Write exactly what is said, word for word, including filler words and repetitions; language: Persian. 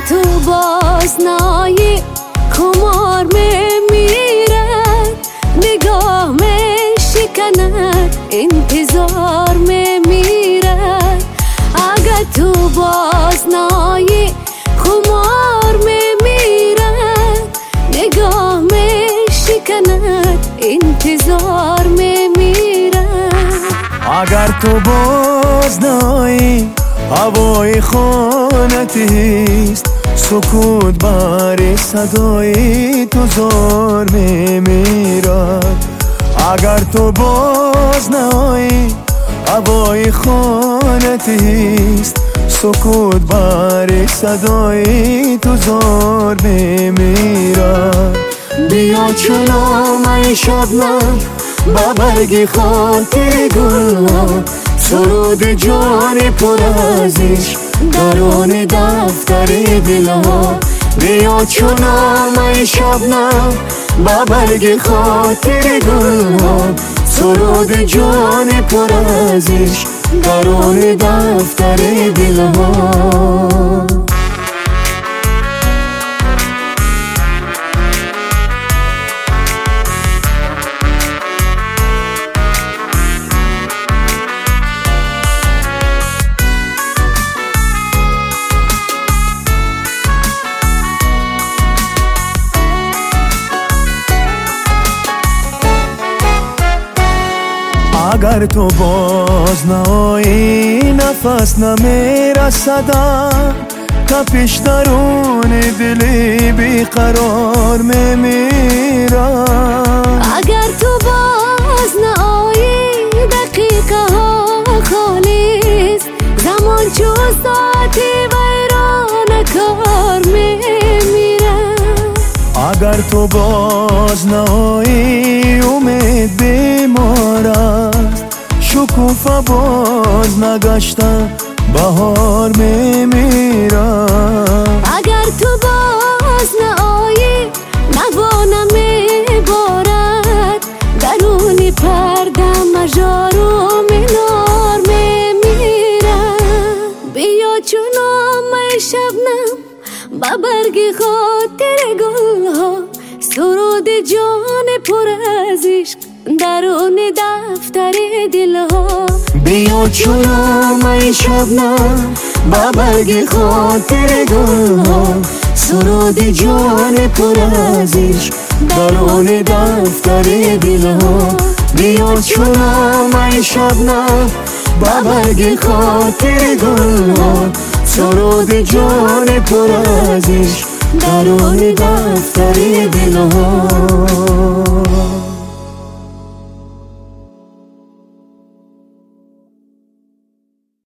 تو باز نایی خمار میمیرد، نگاه می شکند انتظار میمیرد. اگر تو باز نایی خمار میمیرد، نگاه می شکند انتظار میمیرد. اگر تو باز نایی هوای خانتیست، سکوت بر صدای تو زار میمیرد. اگر تو باز نایی هوای خانتیست، سکوت بر صدای تو زار میمیرد. بیا چنان ای شبنم با برگ خاطر گلها، سرود جان پر از عشق درون دفتر دلها. بیا چنان ای شبنم با برگ خاطر گلها، سرود جان پر از عشق درون دفتر دلها. اگر تو باز نایی نفس نمیرسدم، تپش درون دلی بیقرار میمیرم. اگر تو باز نایی دقیقه ها خالیست، زمان چو ساعتی ویران کار میمیرم. اگر تو باز نایی امید بیمار است، شکوفه باز نگشته بهار میمیرم. اگر تو باز نایی نوا نمیبارد، درون پرده مژار و منار میمیرم. بیا چنان ای شبنم با برگ خاطر گلها، سرود جان پر از عشق درون دفتر دلها. بیا چنان ای شبنم با برگ خاطر گلها، سرود جان پر از عشق درون دفتر دلها. بیا چنان ای شبنم با برگ خاطر گلها، سرود جان پر از عشق درون دفتر دلها.